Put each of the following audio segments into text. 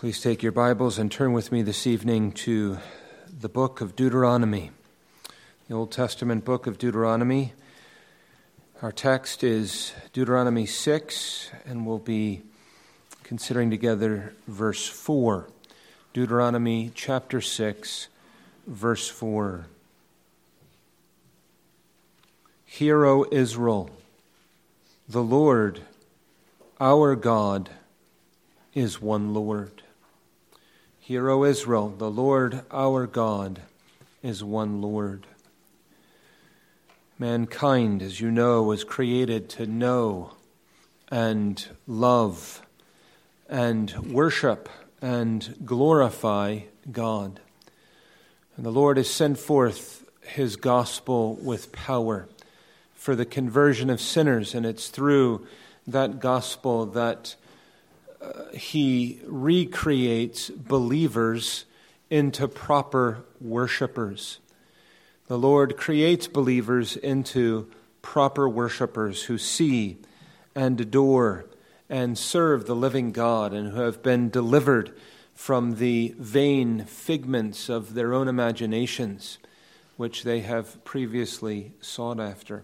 Please take your Bibles and turn with me this evening to the book of Deuteronomy, the Old Testament book of Deuteronomy. Our text is Deuteronomy 6, and we'll be considering together verse 4. Deuteronomy chapter 6, verse 4. Hear, O Israel, the Lord, our God, is one Lord. Hear, O Israel, the Lord our God is one Lord. Mankind, as you know, was created to know and love and worship and glorify God. And the Lord has sent forth His gospel with power for the conversion of sinners, and it's through that gospel that He recreates believers into proper worshipers. The Lord creates believers into proper worshipers who see and adore and serve the living God and who have been delivered from the vain figments of their own imaginations, which they have previously sought after.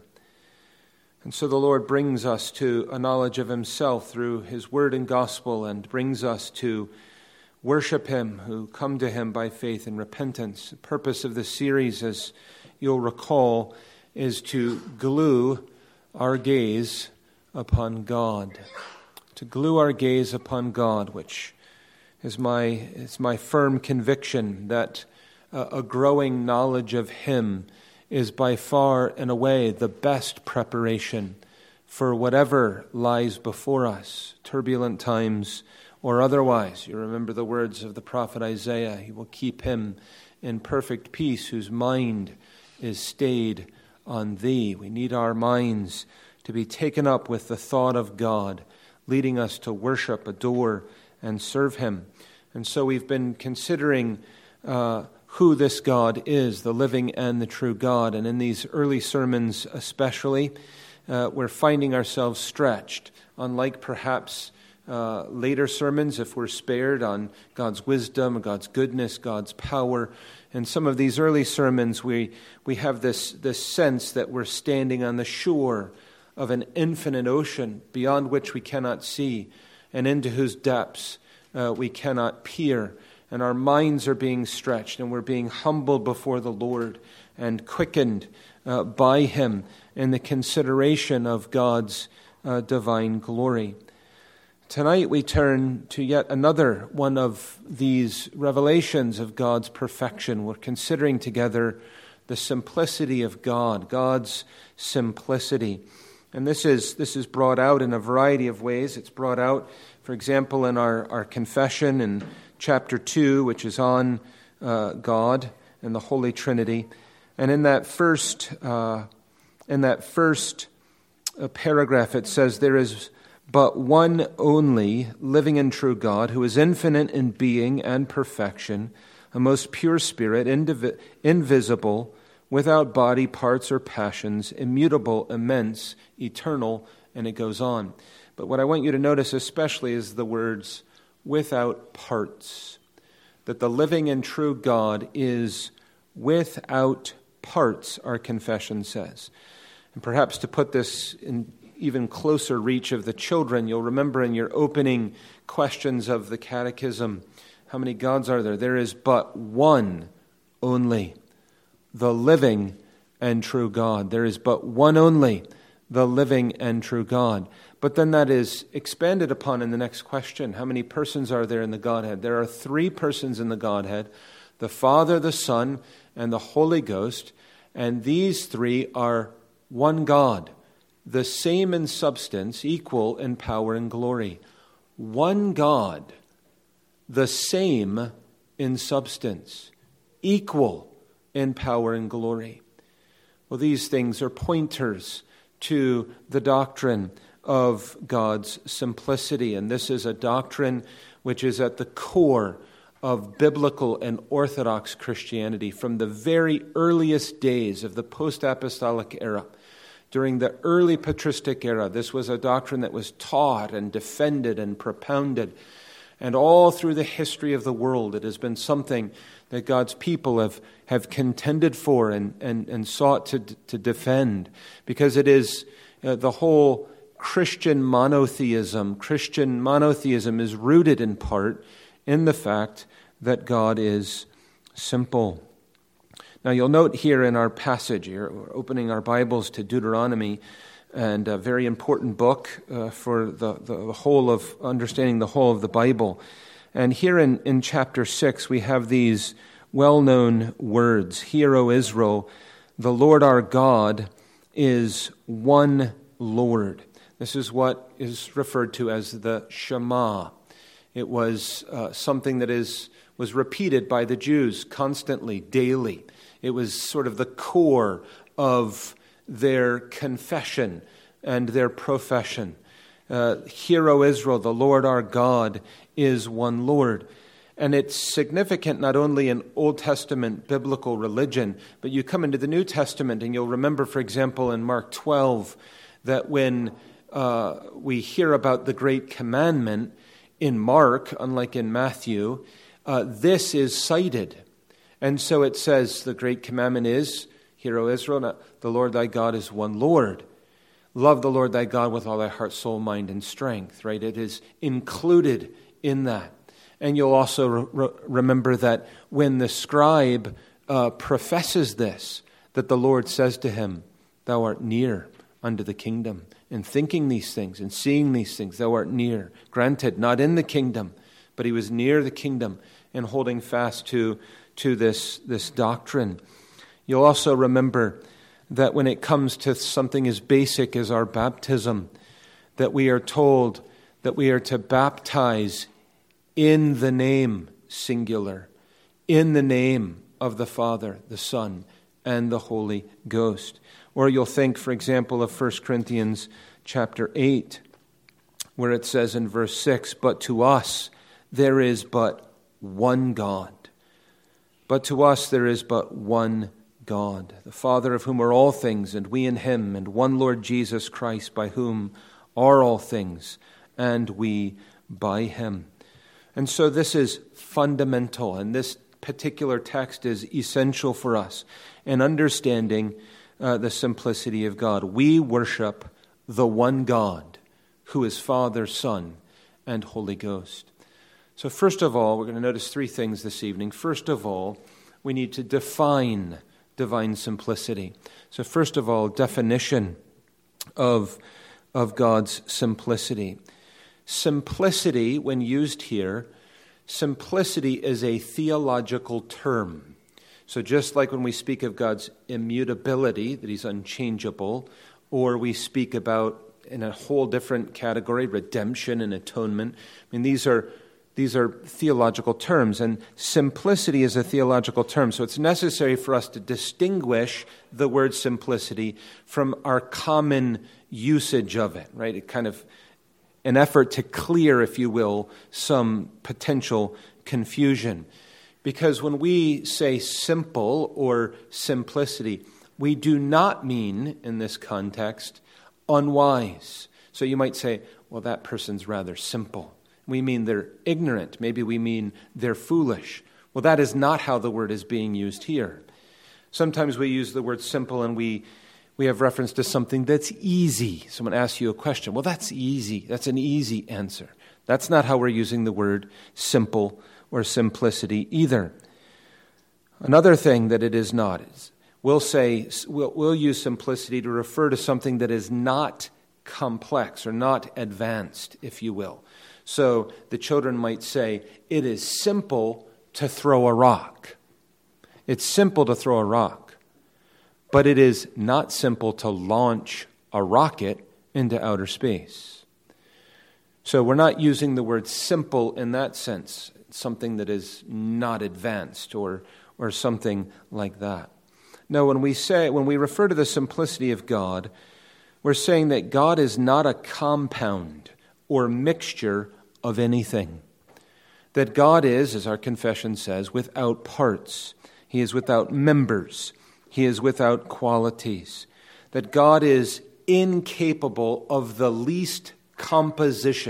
And so the Lord brings us to a knowledge of Himself through His word and gospel, and brings us to worship Him who come to Him by faith and repentance. The purpose of this series, as you'll recall, is to glue our gaze upon God. To glue our gaze upon God, which is my firm conviction that a growing knowledge of Him is by far and away the best preparation for whatever lies before us, turbulent times or otherwise. You remember the words of the prophet Isaiah, He will keep him in perfect peace whose mind is stayed on Thee. We need our minds to be taken up with the thought of God, leading us to worship, adore, and serve Him. And so we've been considering who this God is, the living and the true God. And in these early sermons especially, we're finding ourselves stretched, unlike perhaps later sermons, if we're spared, on God's wisdom, God's goodness, God's power. In some of these early sermons, we have this sense that we're standing on the shore of an infinite ocean beyond which we cannot see and into whose depths we cannot peer. And our minds are being stretched, and we're being humbled before the Lord and quickened by Him in the consideration of God's divine glory. Tonight we turn to yet another one of these revelations of God's perfection. We're considering together the simplicity of God, God's simplicity. And this is brought out in a variety of ways. It's brought out, for example, in our confession in chapter 2, which is on God and the Holy Trinity. And in that first paragraph, it says, "There is but one only living and true God, who is infinite in being and perfection, a most pure spirit, invisible, without body, parts, or passions, immutable, immense, eternal," and it goes on. But what I want you to notice especially is the words, "without parts," that the living and true God is without parts, our confession says. And perhaps to put this in even closer reach of the children, you'll remember in your opening questions of the catechism, how many gods are there? There is but one only, the living and true God. There is but one only, the living and true God. But then that is expanded upon in the next question. How many persons are there in the Godhead? There are three persons in the Godhead, the Father, the Son, and the Holy Ghost. And these three are one God, the same in substance, equal in power and glory. One God, the same in substance, equal in power and glory. Well, these things are pointers to the doctrine of God's simplicity. And this is a doctrine which is at the core of biblical and orthodox Christianity from the very earliest days of the post-apostolic era. During the early patristic era, this was a doctrine that was taught and defended and propounded. And all through the history of the world, it has been something that God's people have contended for and sought to defend, because it is the whole Christian monotheism. Christian monotheism is rooted in part in the fact that God is simple. Now you'll note here in our passage, we're opening our Bibles to Deuteronomy, and a very important book for the whole of understanding the whole of the Bible. And here in chapter 6, we have these well-known words. Hear, O Israel, the Lord our God is one Lord. This is what is referred to as the Shema. It was something that was repeated by the Jews constantly, daily. It was sort of the core of their confession and their profession. Hear, O Israel, the Lord our God is one Lord. And it's significant not only in Old Testament biblical religion, but you come into the New Testament and you'll remember, for example, in Mark 12, that when we hear about the Great Commandment in Mark, unlike in Matthew, this is cited. And so it says the Great Commandment is, Hear, O Israel, the Lord thy God is one Lord. Love the Lord thy God with all thy heart, soul, mind, and strength, right? It is included in that. And you'll also remember that when the scribe professes this, that the Lord says to him, thou art near unto the kingdom. In thinking these things and seeing these things, thou art near. Granted, not in the kingdom, but he was near the kingdom and holding fast to this doctrine. You'll also remember that when it comes to something as basic as our baptism, that we are told that we are to baptize in the name, singular, in the name of the Father, the Son, and the Holy Ghost. Or you'll think, for example, of 1 Corinthians chapter 8, where it says in verse 6, but to us there is but one God. But to us there is but one God, the Father of whom are all things, and we in him, and one Lord Jesus Christ, by whom are all things, and we by him. And so this is fundamental, and this particular text is essential for us in understanding the simplicity of God. We worship the one God, who is Father, Son, and Holy Ghost. So first of all, we're going to notice three things this evening. First of all, we need to define divine simplicity. So first of all, definition of God's simplicity. Simplicity, when used here, simplicity is a theological term. So just like when we speak of God's immutability, that he's unchangeable, or we speak about, in a whole different category, redemption and atonement, I mean, these are theological terms, and simplicity is a theological term. So it's necessary for us to distinguish the word simplicity from our common usage of it, right? It kind of an effort to clear, if you will, some potential confusion. Because when we say simple or simplicity, we do not mean, in this context, unwise. So you might say, well, that person's rather simple. We mean they're ignorant. Maybe we mean they're foolish. Well, that is not how the word is being used here. Sometimes we use the word simple and we have reference to something that's easy. Someone asks you a question. Well, that's easy. That's an easy answer. That's not how we're using the word simple or simplicity either. Another thing that it is not is we'll use simplicity to refer to something that is not complex or not advanced, if you will. So the children might say, it is simple to throw a rock. It's simple to throw a rock, but it is not simple to launch a rocket into outer space. So we're not using the word simple in that sense, something that is not advanced or something like that. No, when we refer to the simplicity of God, we're saying that God is not a compound or mixture of anything. That God is, as our confession says, without parts. He is without members. He is without qualities. That God is incapable of the least composition, of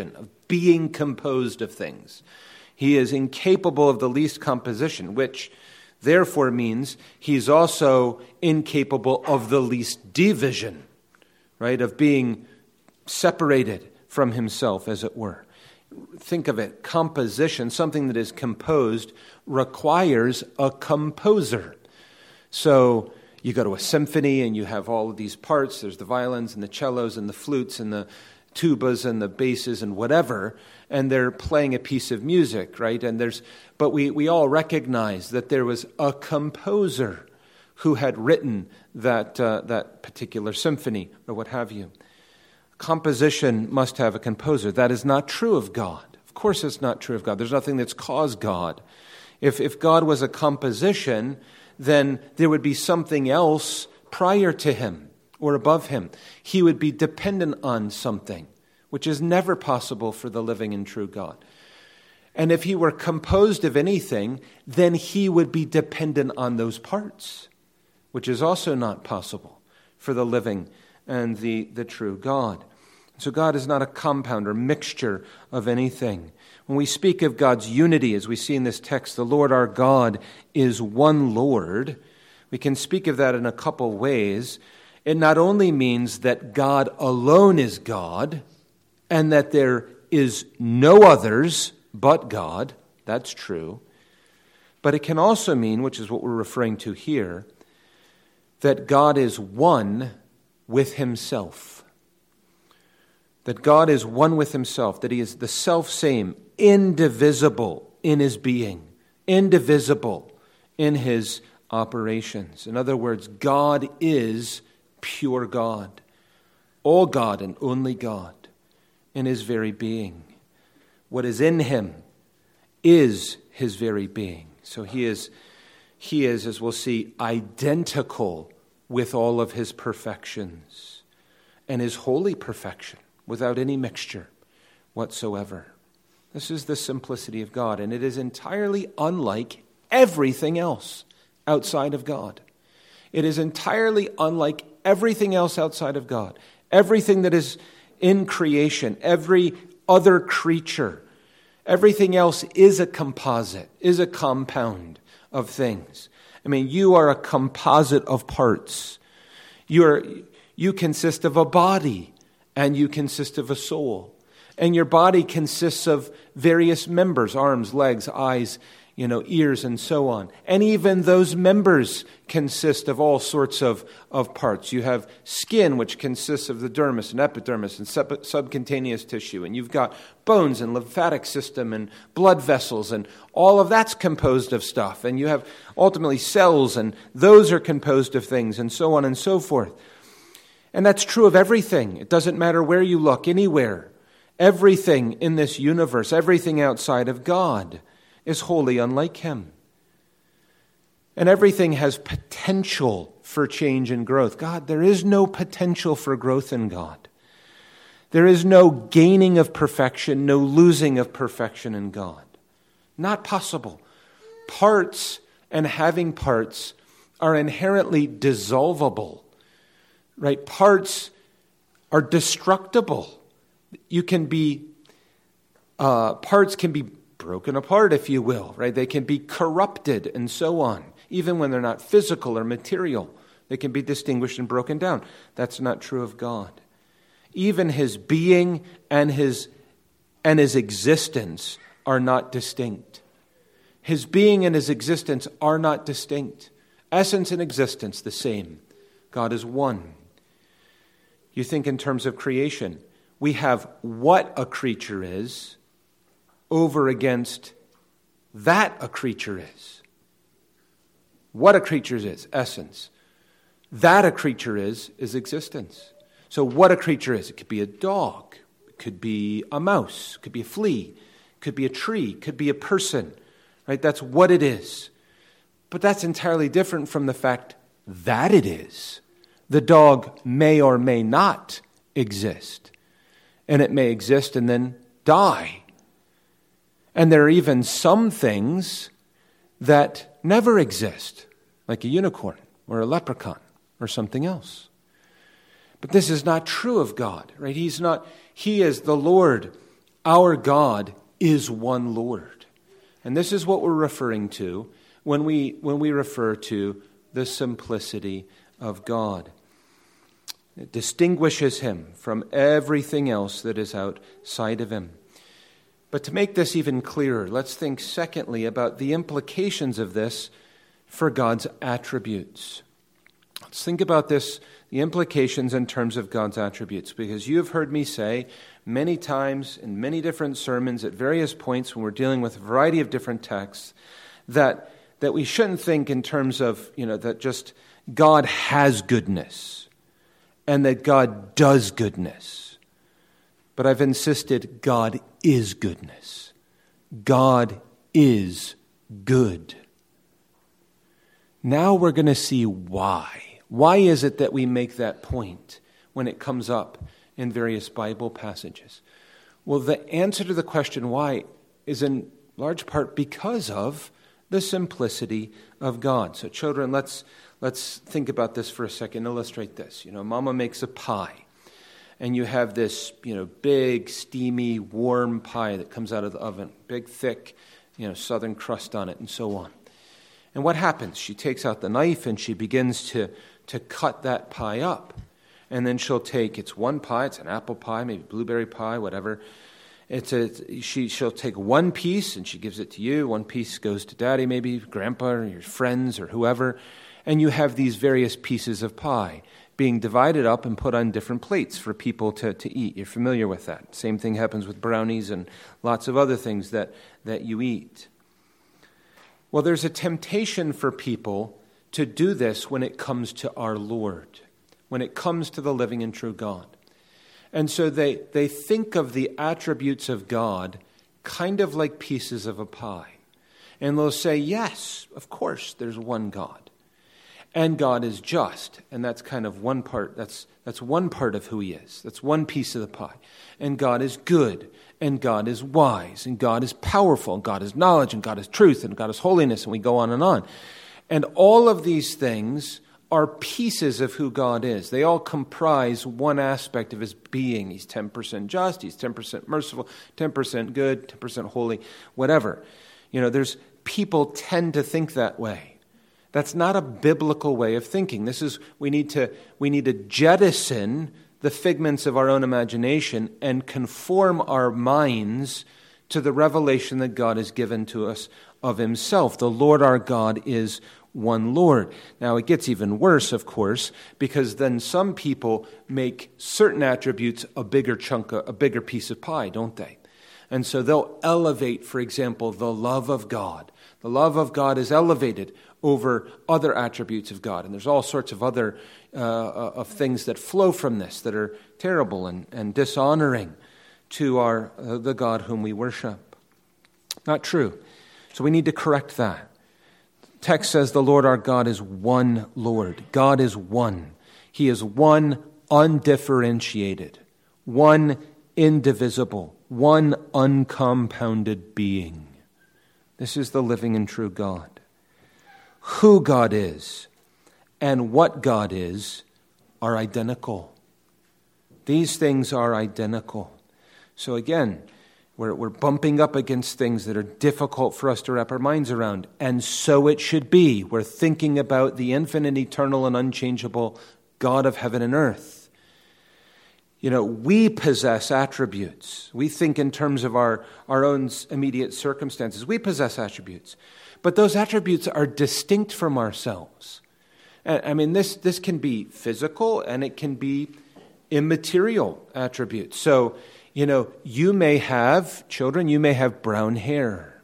being composed of things. He is incapable of the least composition, which therefore means he's also incapable of the least division, right? Of being separated from himself, as it were. Think of it, composition, something that is composed, requires a composer. So you go to a symphony and you have all of these parts. There's the violins and the cellos and the flutes and the tubas and the basses and whatever, and they're playing a piece of music, right? But we all recognize that there was a composer who had written that particular symphony or what have you. Composition must have a composer. That is not true of God. Of course it's not true of God. There's nothing that's caused God. If God was a composition, then there would be something else prior to him or above him. He would be dependent on something, which is never possible for the living and true God. And if he were composed of anything, then he would be dependent on those parts, which is also not possible for the living and the true God. So God is not a compound or mixture of anything. When we speak of God's unity, as we see in this text, the Lord our God is one Lord, we can speak of that in a couple ways. It not only means that God alone is God and that there is no others but God, that's true, but it can also mean, which is what we're referring to here, that God is one with himself. That God is one with himself, that he is the self-same, indivisible in his being, indivisible in his operations. In other words, God is pure God, all God and only God in his very being. What is in him is his very being. So he is, as we'll see, identical with all of his perfections and his holy perfection without any mixture whatsoever. This is the simplicity of God, and it is entirely unlike everything else outside of God. It is entirely unlike everything else outside of God. Everything that is in creation, every other creature, everything else is a composite, is a compound of things. I mean, you are a composite of parts. You consist of a body, and you consist of a soul. And your body consists of various members, arms, legs, eyes, ears, and so on. And even those members consist of all sorts of parts. You have skin, which consists of the dermis and epidermis and subcutaneous tissue. And you've got bones and lymphatic system and blood vessels, and all of that's composed of stuff. And you have ultimately cells, and those are composed of things, and so on and so forth. And that's true of everything. It doesn't matter where you look, anywhere. Everything in this universe, everything outside of God, is wholly unlike him. And everything has potential for change and growth. God, there is no potential for growth in God. There is no gaining of perfection, no losing of perfection in God. Not possible. Parts and having parts are inherently dissolvable. Right? Parts are destructible. Parts can be broken apart, if you will, right? They can be corrupted and so on. Even when they're not physical or material, they can be distinguished and broken down. That's not true of God. Even his being and his existence are not distinct. His being and his existence are not distinct. Essence and existence, the same. God is one. You think in terms of creation. We have what a creature is over against that a creature is. What a creature is, essence. That a creature is existence. So what a creature is, it could be a dog, it could be a mouse, it could be a flea, it could be a tree, it could be a person, right? That's what it is. But that's entirely different from the fact that it is. The dog may or may not exist. And it may exist and then die. And there are even some things that never exist, like a unicorn or a leprechaun or something else. But this is not true of God, right? He is the Lord Our God is one Lord. And this is what we're referring to when we refer to the simplicity of God. It distinguishes him from everything else that is outside of him. But to make this even clearer, let's think secondly about the implications of this for God's attributes. Let's think about this, the implications in terms of God's attributes, because you have heard me say many times in many different sermons at various points when we're dealing with a variety of different texts that we shouldn't think in terms of, that just God has goodness and that God does goodness. But I've insisted God is goodness. God is good. Now we're going to see why. Why is it that we make that point when it comes up in various Bible passages? Well, the answer to the question why is in large part because of the simplicity of God. So children, let's think about this for a second, illustrate this. Mama makes a pie, and you have this, big, steamy, warm pie that comes out of the oven, big, thick, southern crust on it, and so on. And what happens? She takes out the knife and she begins to cut that pie up. And then she'll take, it's one pie, it's an apple pie, maybe blueberry pie, whatever. She'll take one piece and she gives it to you. One piece goes to Daddy, maybe Grandpa or your friends or whoever. And you have these various pieces of pie being divided up and put on different plates for people to eat. You're familiar with that. Same thing happens with brownies and lots of other things that you eat. Well, there's a temptation for people to do this when it comes to our Lord, when it comes to the living and true God. And so they think of the attributes of God kind of like pieces of a pie. And they'll say, yes, of course, there's one God. And God is just, and that's kind of one part, that's one part of who he is. That's one piece of the pie. And God is good, and God is wise, and God is powerful, and God is knowledge, and God is truth, and God is holiness, and we go on and on. And all of these things are pieces of who God is. They all comprise one aspect of his being. He's 10% just, he's 10% merciful, 10% good, 10% holy, whatever. There's people tend to think that way. That's not a biblical way of thinking. We need to jettison the figments of our own imagination and conform our minds to the revelation that God has given to us of himself. The Lord our God is one Lord. Now it gets even worse, of course, because then some people make certain attributes a bigger piece of pie, don't they? And so they'll elevate, for example, the love of God. The love of God is elevated over other attributes of God. And there's all sorts of other of things that flow from this that are terrible and dishonoring to the God whom we worship. Not true. So we need to correct that. The text says the Lord our God is one Lord. God is one. He is one undifferentiated, one indivisible, one uncompounded being. This is the living and true God. Who God is and what God is are identical. These things are identical. So again, we're bumping up against things that are difficult for us to wrap our minds around. And so it should be. We're thinking about the infinite, eternal, and unchangeable God of heaven and earth. We possess attributes. We think in terms of our own immediate circumstances. We possess attributes. But those attributes are distinct from ourselves. This can be physical and it can be immaterial attributes. So, you may have brown hair.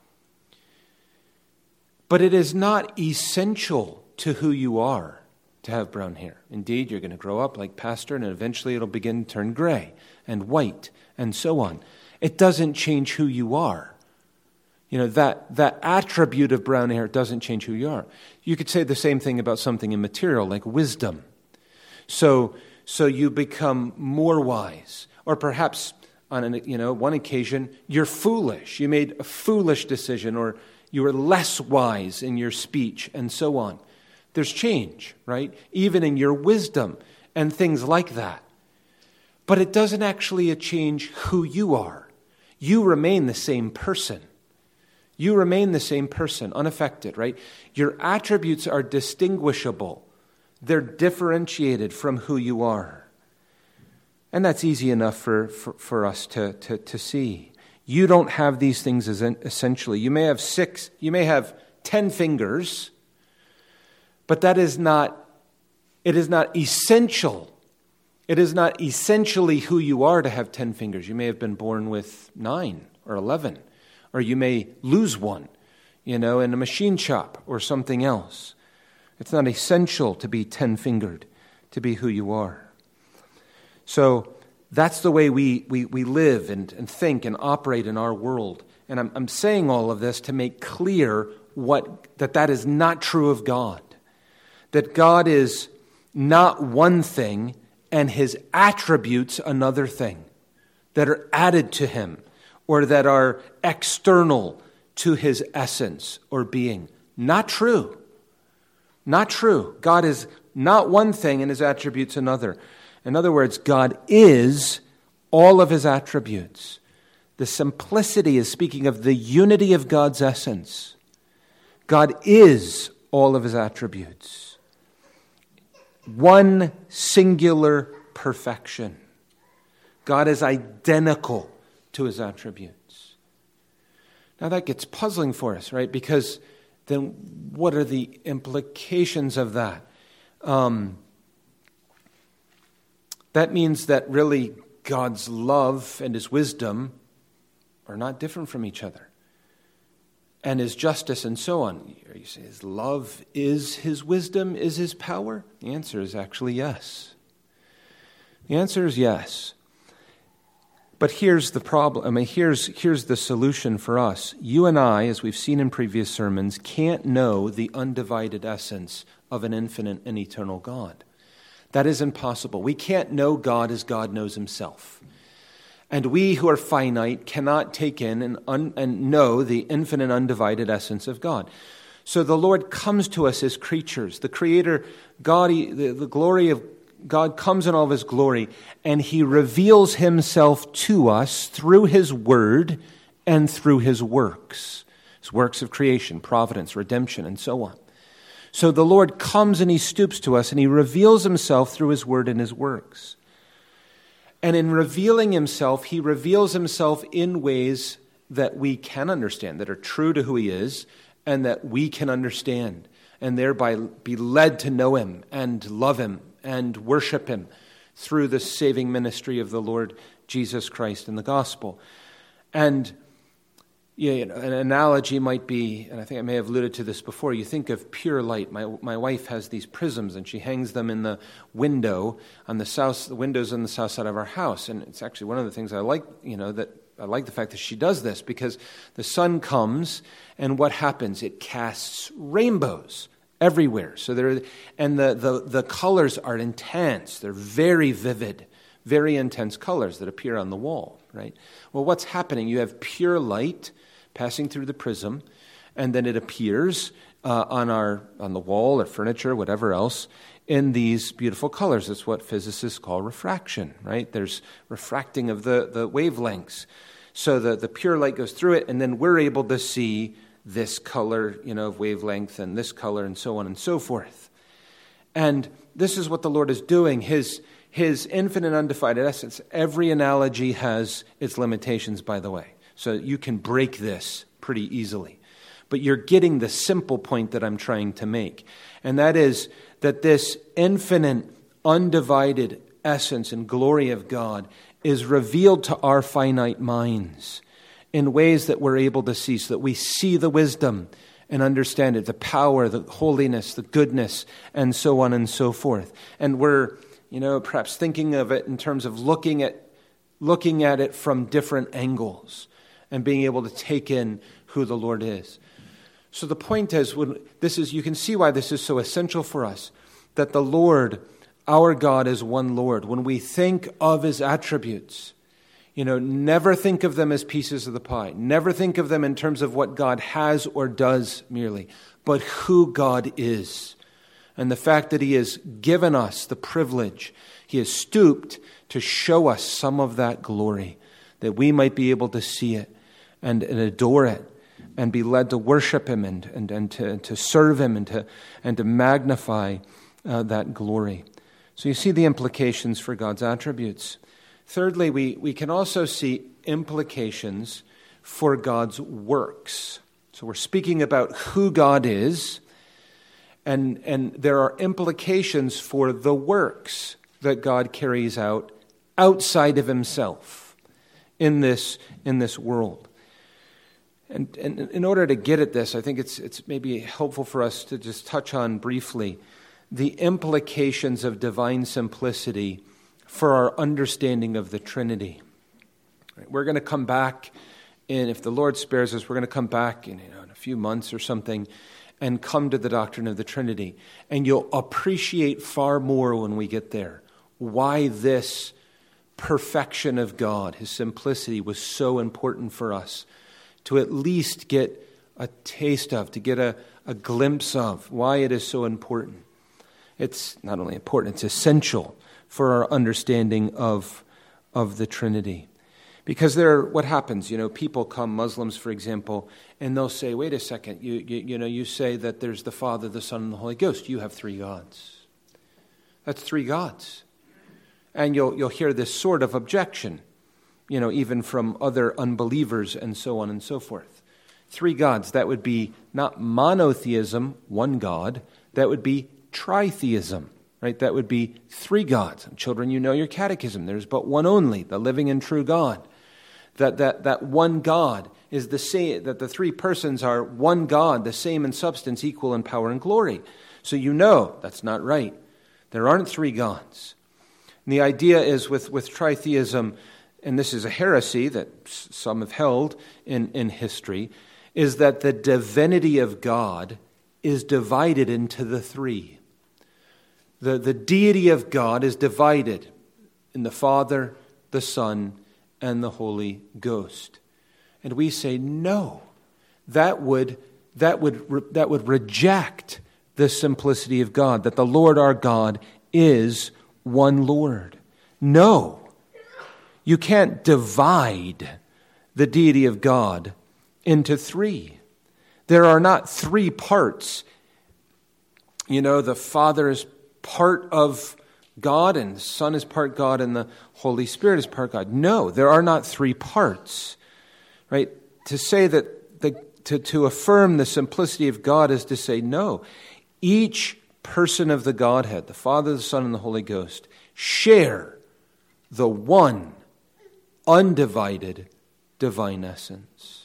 But it is not essential to who you are to have brown hair. Indeed, you're going to grow up like Pastor, and eventually it'll begin to turn gray and white and so on. It doesn't change who you are. That attribute of brown hair doesn't change who you are. You could say the same thing about something immaterial like wisdom. So you become more wise. Or perhaps on one occasion, you're foolish. You made a foolish decision, or you were less wise in your speech, and so on. There's change, right? Even in your wisdom and things like that. But it doesn't actually change who you are. you remain the same person. You remain the same person, unaffected, right? Your attributes are distinguishable. They're differentiated from who you are. And that's easy enough for us to see. You don't have these things essentially. You may have 10 fingers, but it is not essential. It is not essentially who you are to have 10 fingers. You may have been born with 9 or 11, or you may lose one, in a machine shop or something else. It's not essential to be 10-fingered, to be who you are. So that's the way we live and think and operate in our world. And I'm saying all of this to make clear that is not true of God. That God is not one thing and his attributes another thing, that are added to him or that are external to his essence or being. Not true. Not true. God is not one thing and his attributes another. In other words, God is all of his attributes. The simplicity is speaking of the unity of God's essence. God is all of his attributes. One singular perfection. God is identical to his attributes. Now that gets puzzling for us, right? Because then what are the implications of that? That means that really God's love and his wisdom are not different from each other. And his justice and so on. You say his love is his wisdom, is his power? The answer is actually yes. The answer is yes. But here's the problem. Here's the solution for us. You and I, as we've seen in previous sermons, can't know the undivided essence of an infinite and eternal God. That is impossible. We can't know God as God knows himself. And we who are finite cannot take in and know the infinite undivided essence of God. So the Lord comes to us as creatures. The Creator, God, the glory of God comes in all of his glory, and he reveals himself to us through his word and through his works of creation, providence, redemption, and so on. So the Lord comes and he stoops to us and he reveals himself through his word and his works. And in revealing himself, he reveals himself in ways that we can understand, that are true to who he is, and that we can understand, and thereby be led to know him and love him and worship him through the saving ministry of the Lord Jesus Christ in the gospel. And an analogy might be, and I think I may have alluded to this before, you think of pure light. My wife has these prisms, and she hangs them in the window on the windows on the south side of our house. And it's actually one of the things I like, that I like the fact that she does this, because the sun comes, and what happens? It casts rainbows everywhere. So the colors are intense. They're very vivid, very intense colors that appear on the wall, right? Well, what's happening? You have pure light passing through the prism, and then it appears on the wall or furniture, whatever else, in these beautiful colors. That's what physicists call refraction, right? There's refracting of the wavelengths. So the pure light goes through it, and then we're able to see this color, of wavelength, and this color, and so on and so forth. And this is what the Lord is doing. His infinite undivided essence. Every analogy has its limitations, by the way. So you can break this pretty easily. But you're getting the simple point that I'm trying to make. And that is that this infinite, undivided essence and glory of God is revealed to our finite minds in ways that we're able to see, so that we see the wisdom and understand it, the power, the holiness, the goodness, and so on and so forth. And we're, perhaps thinking of it in terms of looking at it from different angles and being able to take in who the Lord is. So the point is, you can see why this is so essential for us, that the Lord, our God, is one Lord. When we think of his attributes, never think of them as pieces of the pie. Never think of them in terms of what God has or does merely, but who God is. And the fact that he has given us the privilege, he has stooped to show us some of that glory, that we might be able to see it and adore it and be led to worship him and to serve him and to magnify that glory. So you see the implications for God's attributes. Thirdly, we can also see implications for God's works. So we're speaking about who God is, and there are implications for the works that God carries out outside of himself in this world. And in order to get at this, I think it's maybe helpful for us to just touch on briefly the implications of divine simplicity for our understanding of the Trinity. We're going to come back, and if the Lord spares us, we're going to come back in a few months or something and come to the doctrine of the Trinity. And you'll appreciate far more when we get there why this perfection of God, his simplicity, was so important for us to at least get a taste of, to get a glimpse of why it is so important. It's not only important, it's essential for our understanding of the Trinity. Because what happens, people come, Muslims for example, and they'll say, wait a second, you say that there's the Father, the Son, and the Holy Ghost. You have three gods. That's three gods. And you'll hear this sort of objection, even from other unbelievers and so on and so forth. Three gods, that would be not monotheism, one God, that would be tritheism, right? That would be three gods. And children, you know your catechism. There's but one only, the living and true God. That one God is the same, that the three persons are one God, the same in substance, equal in power and glory. So that's not right. There aren't three gods. And the idea is with tritheism, and this is a heresy that some have held in history, is that the divinity of God is divided into the three. The deity of God is divided in the Father, the Son, and the Holy Ghost. And we say, no, that would reject the simplicity of God, that the Lord our God is one Lord. No, you can't divide the deity of God into three. There are not three parts. The Father is part of God, and the Son is part God, and the Holy Spirit is part God. No, there are not three parts. Right? To say that to affirm the simplicity of God is to say no. Each person of the Godhead, the Father, the Son, and the Holy Ghost, share the one undivided divine essence.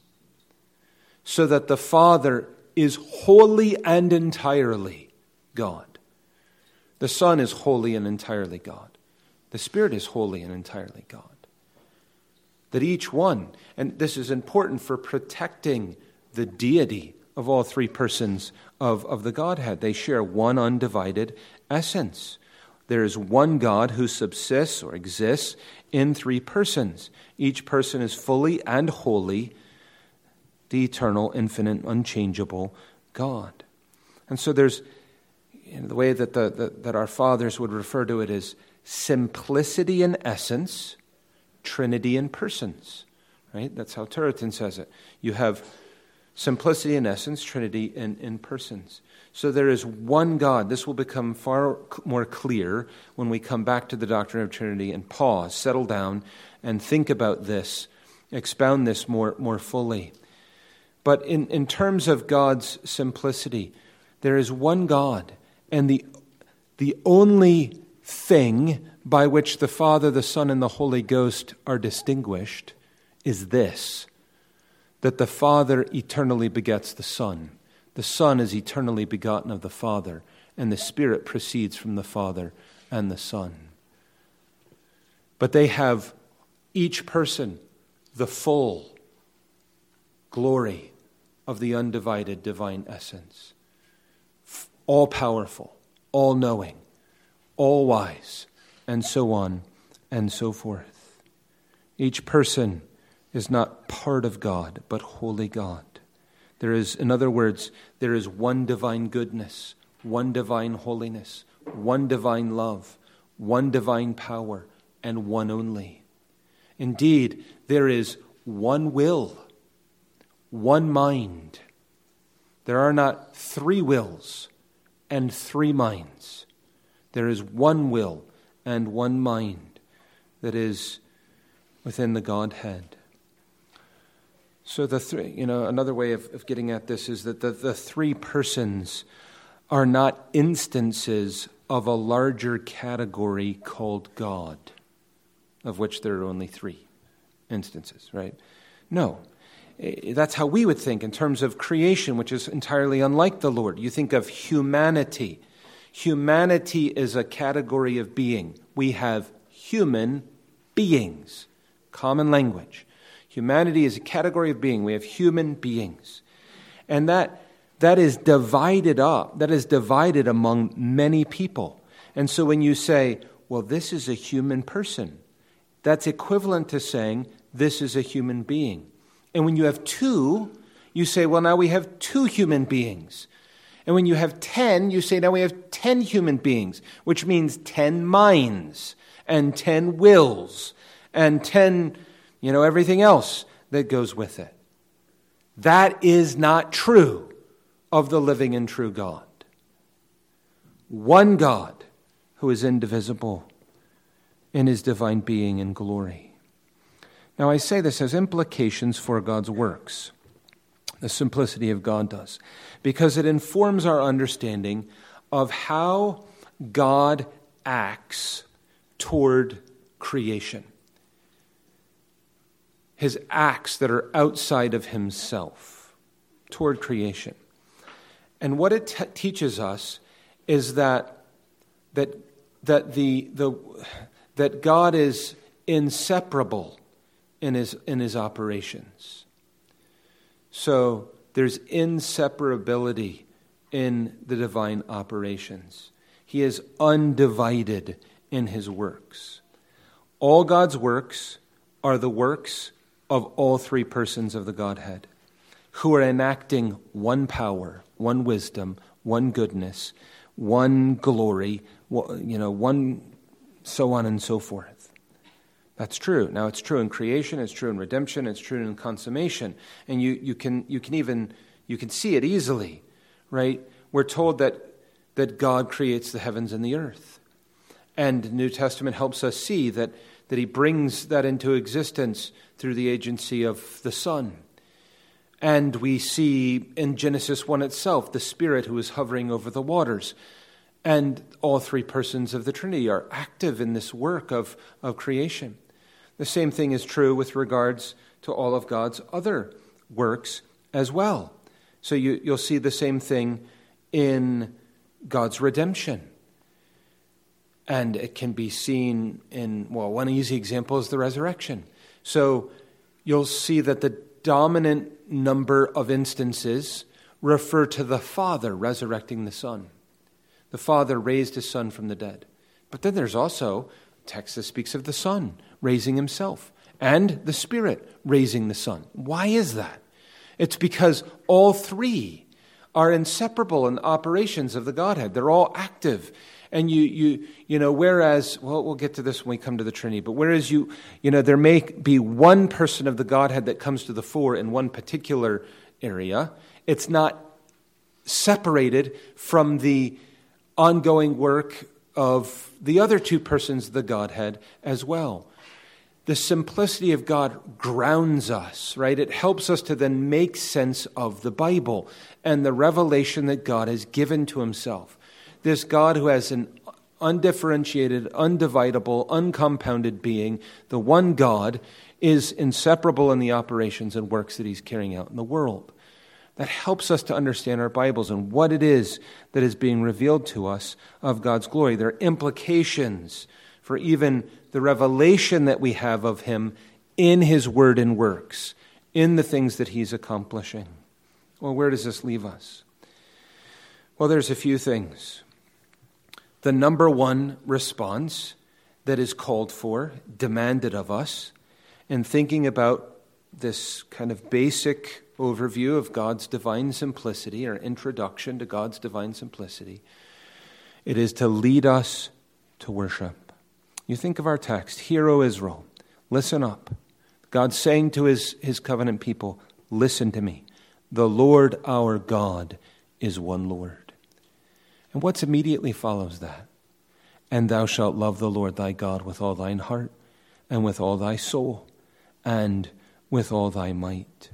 So that the Father is wholly and entirely God. The Son is wholly and entirely God. The Spirit is wholly and entirely God. That each one, and this is important for protecting the deity of all three persons of the Godhead. They share one undivided essence. There is one God who subsists or exists in three persons. Each person is fully and wholly the eternal, infinite, unchangeable God. And so there's the way that that our fathers would refer to it is simplicity in essence, Trinity in persons. Right? That's how Turretin says it. You have simplicity in essence, Trinity in persons. So there is one God. This will become far more clear when we come back to the doctrine of Trinity and pause, settle down, and think about this, expound this more fully. But in terms of God's simplicity, there is one God, and the only thing by which the Father, the Son, and the Holy Ghost are distinguished is this, that the Father eternally begets the Son. The Son is eternally begotten of the Father, and the Spirit proceeds from the Father and the Son. But they have, each person, the full glory of the undivided divine essence. All-powerful, all-knowing, all-wise, and so on and so forth. Each person is not part of God, but wholly God. There is, in other words, there is one divine goodness, one divine holiness, one divine love, one divine power, and one only. Indeed, there is one will, one mind. There are not three wills and three minds. There is one will and one mind that is within the Godhead. So another way of getting at this is that the three persons are not instances of a larger category called God, of which there are only three instances, right? No. That's how we would think in terms of creation, which is entirely unlike the Lord. You think of humanity. Humanity is a category of being. We have human beings, common language. Humanity is a category of being. We have human beings. And that is divided up. That is divided among many people. And so when you say, well, this is a human person, that's equivalent to saying this is a human being. And when you have two, you say, well, now we have two human beings. And when you have 10, you say, now we have 10 human beings, which means 10 minds and 10 wills and 10, everything else that goes with it. That is not true of the living and true God. One God who is indivisible in his divine being and glory. Now, I say this as implications for God's works. The simplicity of God does. Because it informs our understanding of how God acts toward creation. His acts that are outside of himself toward creation. And what it teaches us is that God is inseparable in his operations. So there's inseparability in the divine operations. He is undivided in his works. All God's works are the works of all three persons of the Godhead, who are enacting one power, one wisdom, one goodness, one glory, one so on and so forth. That's true. Now, it's true in creation, it's true in redemption, it's true in consummation. And you can see it easily, right? We're told that God creates the heavens and the earth. And the New Testament helps us see that he brings that into existence through the agency of the Son. And we see in Genesis 1 itself the Spirit who is hovering over the waters. And all three persons of the Trinity are active in this work of creation. The same thing is true with regards to all of God's other works as well. So you'll see the same thing in God's redemption. And it can be seen one easy example is the resurrection. So you'll see that the dominant number of instances refer to the Father resurrecting the Son. The Father raised his Son from the dead. But then there's also text that speaks of the Son raising himself and the Spirit raising the Son. Why is that? It's because all three are inseparable in operations of the Godhead. They're all active. And whereas, we'll get to this when we come to the Trinity, but whereas there may be one person of the Godhead that comes to the fore in one particular area, it's not separated from the ongoing work of the other two persons of the Godhead as well. The simplicity of God grounds us, right? It helps us to then make sense of the Bible and the revelation that God has given to himself. This God who has an undifferentiated, undividable, uncompounded being, the one God, is inseparable in the operations and works that he's carrying out in the world. That helps us to understand our Bibles and what it is that is being revealed to us of God's glory. There are implications for even the revelation that we have of him in his word and works, in the things that he's accomplishing. Well, where does this leave us? Well, there's a few things. The number one response that is called for, demanded of us, in thinking about this kind of basic overview of God's divine simplicity, or introduction to God's divine simplicity, it is to lead us to worship. You think of our text, "Hear, O Israel, Listen up. God's saying to his covenant people, listen to me. The Lord our God is one Lord. And what immediately follows that? And thou shalt love the Lord thy God with all thine heart, and with all thy soul, and with all thy might.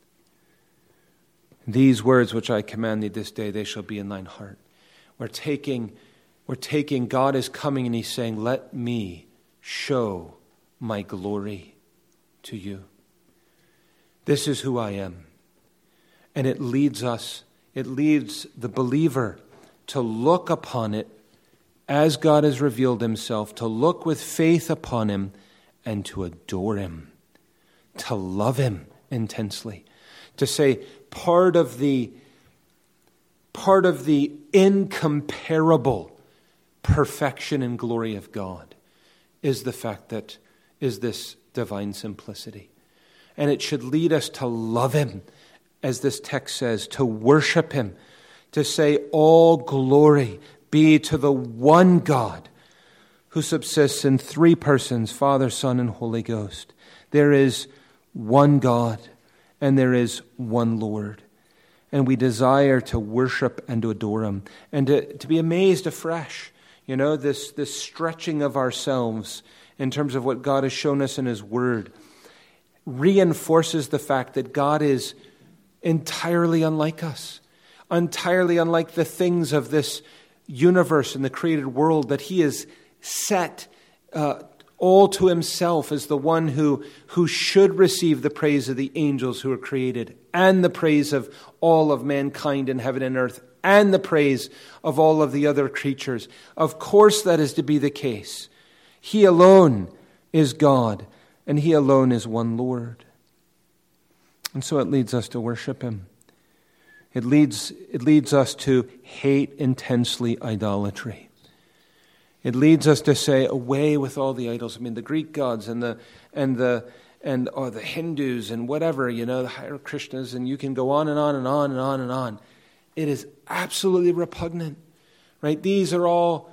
These words which I command thee this day, they shall be in thine heart. We're taking, God is coming and he's saying, let me show my glory to you. This is who I am. And it leads the believer to look upon it as God has revealed himself, to look with faith upon him and to adore him, to love him intensely, to say part of the incomparable perfection and glory of God is the fact that is this divine simplicity. And it should lead us to love him, as this text says, to worship him, to say all glory be to the one God who subsists in three persons, Father, Son, and Holy Ghost. There is one God and there is one Lord. And we desire to worship and to adore him and to be amazed afresh. You know, this stretching of ourselves in terms of what God has shown us in his word reinforces the fact that God is entirely unlike us, entirely unlike the things of this universe and the created world that he has set all to himself as the one who should receive the praise of the angels who are created and the praise of all of mankind in heaven and earth and the praise of all of the other creatures. Of course that is to be the case. He alone is God and he alone is one Lord. And so it leads us to worship him. It leads us to hate intensely idolatry. It leads us to say, away with all the idols. I mean, the Greek gods and the Hindus and whatever, you know, the Hare Krishnas, and you can go on and on and on and on and on. It is absolutely repugnant, right? These are all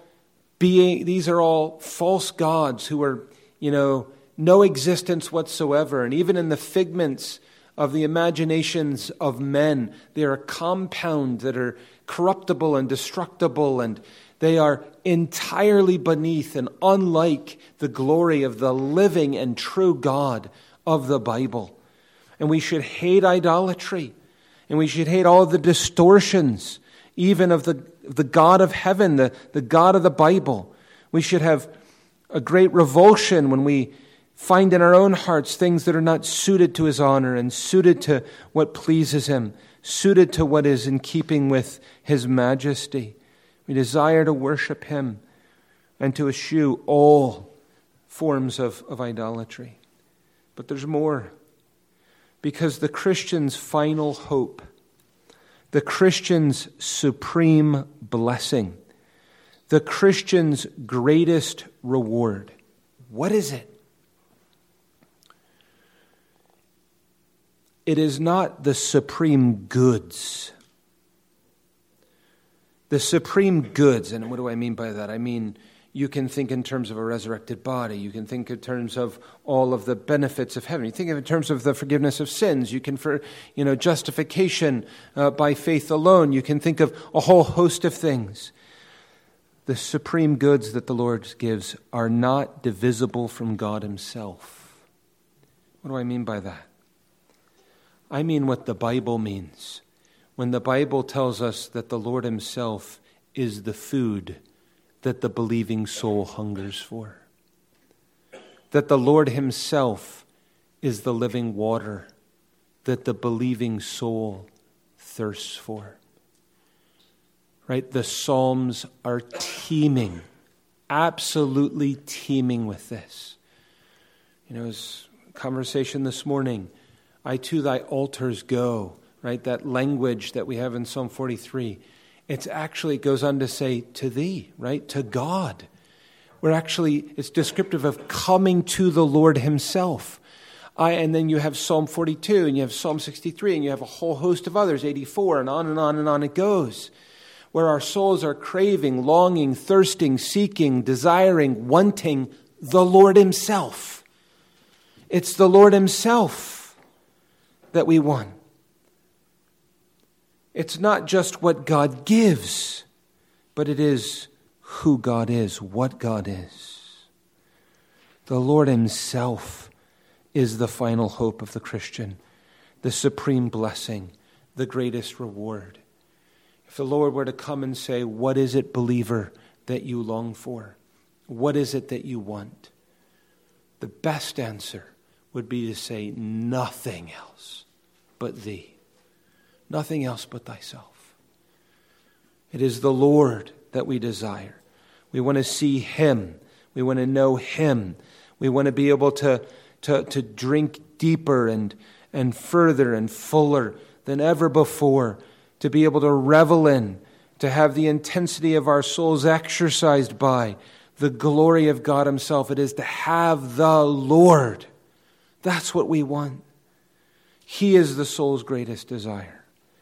false gods who are, you know, no existence whatsoever. And even in the figments of the imaginations of men, they are a compound that are corruptible and destructible, and they are entirely beneath and unlike the glory of the living and true God of the Bible. And we should hate idolatry, and we should hate all the distortions, even of the God of heaven, the God of the Bible. We should have a great revulsion when we find in our own hearts things that are not suited to his honor and suited to what pleases him, suited to what is in keeping with his majesty. We desire to worship him and to eschew all forms of idolatry. But there's more. Because the Christian's final hope, the Christian's supreme blessing, the Christian's greatest reward, what is it? It is not the supreme goods. The supreme goods, and what do I mean by that? I mean, you can think in terms of a resurrected body. You can think in terms of all of the benefits of heaven. You think of it in terms of the forgiveness of sins. You can, justification by faith alone. You can think of a whole host of things. The supreme goods that the Lord gives are not divisible from God himself. What do I mean by that? I mean what the Bible means. When the Bible tells us that the Lord himself is the food that the believing soul hungers for. That the Lord himself is the living water that the believing soul thirsts for. Right? The Psalms are teeming, absolutely teeming with this. You know, as conversation this morning, I to thy altars go, right? That language that we have in Psalm 43. It goes on to say to thee, right? To God. It's descriptive of coming to the Lord himself. And then you have Psalm 42 and you have Psalm 63 and you have a whole host of others, 84 and on and on and on it goes. Where our souls are craving, longing, thirsting, seeking, desiring, wanting the Lord himself. It's the Lord himself that we want. It's not just what God gives, but it is who God is, what God is. The Lord himself is the final hope of the Christian, the supreme blessing, the greatest reward. If the Lord were to come and say, what is it, believer, that you long for? What is it that you want? The best answer would be to say, nothing else but thee. Nothing else but thyself. It is the Lord that we desire. We want to see him. We want to know him. We want to be able to drink deeper and further and fuller than ever before, to be able to revel in, to have the intensity of our souls exercised by the glory of God himself. It is to have the Lord. That's what we want. He is the soul's greatest desire.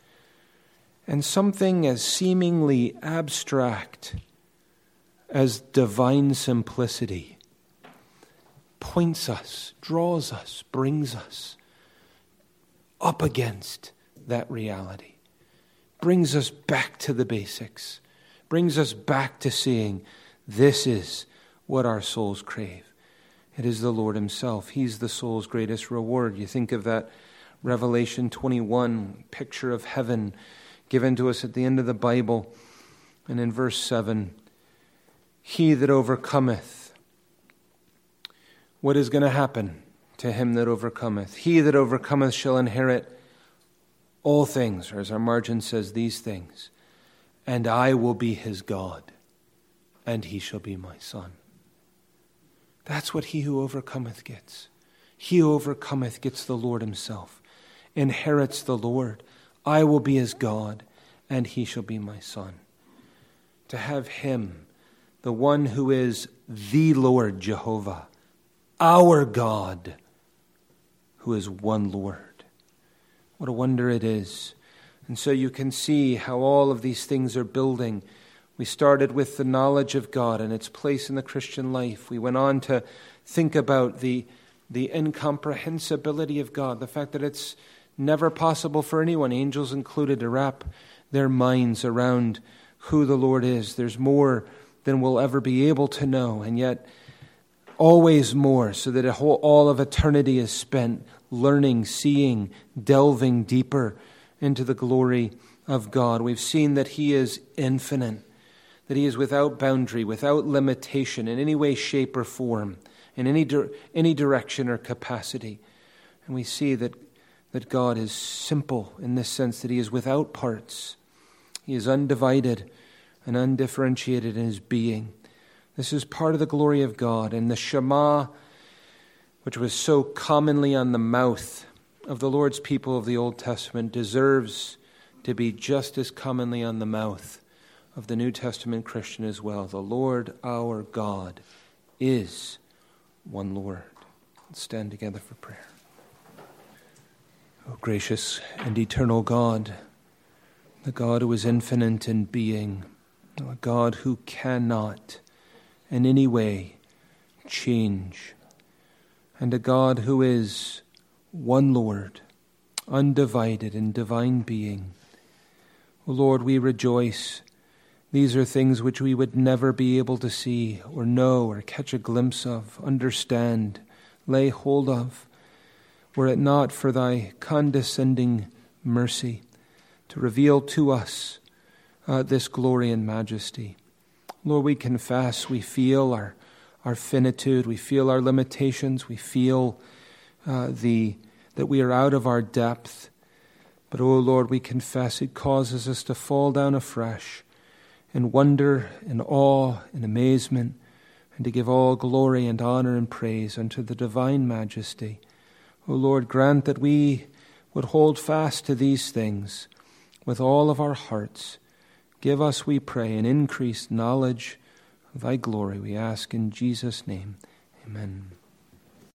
And something as seemingly abstract as divine simplicity points us, draws us, brings us up against that reality, brings us back to the basics, brings us back to seeing this is what our souls crave. It is the Lord himself. He's the soul's greatest reward. You think of that Revelation 21 picture of heaven given to us at the end of the Bible. And in verse 7, he that overcometh. What is going to happen to him that overcometh? He that overcometh shall inherit all things, or as our margin says, these things. And I will be his God, and he shall be my son. That's what he who overcometh gets. He who overcometh gets the Lord himself, inherits the Lord. I will be his God, and he shall be my son. To have him, the one who is the Lord Jehovah, our God, who is one Lord. What a wonder it is. And so you can see how all of these things are building. We started with the knowledge of God and its place in the Christian life. We went on to think about the incomprehensibility of God, the fact that it's never possible for anyone, angels included, to wrap their minds around who the Lord is. There's more than we'll ever be able to know, and yet always more, so that all of eternity is spent learning, seeing, delving deeper into the glory of God. We've seen that he is infinite, that he is without boundary, without limitation in any way, shape, or form, in any direction or capacity. And we see that God is simple in this sense, that he is without parts. He is undivided and undifferentiated in his being. This is part of the glory of God. And the Shema, which was so commonly on the mouth of the Lord's people of the Old Testament, deserves to be just as commonly on the mouth of the New Testament Christian as well. The Lord our God is one Lord. Let's stand together for prayer. O gracious and eternal God, the God who is infinite in being, a God who cannot in any way change, and a God who is one Lord, undivided in divine being. O Lord, we rejoice. These are things which we would never be able to see or know or catch a glimpse of, understand, lay hold of, were it not for thy condescending mercy to reveal to us this glory and majesty. Lord, we confess, we feel our finitude, we feel our limitations, we feel that we are out of our depth. But, oh Lord, we confess it causes us to fall down afresh in wonder, in awe, in amazement, and to give all glory and honor and praise unto the divine majesty. O Lord, grant that we would hold fast to these things with all of our hearts. Give us, we pray, an increased knowledge of thy glory. We ask in Jesus' name. Amen.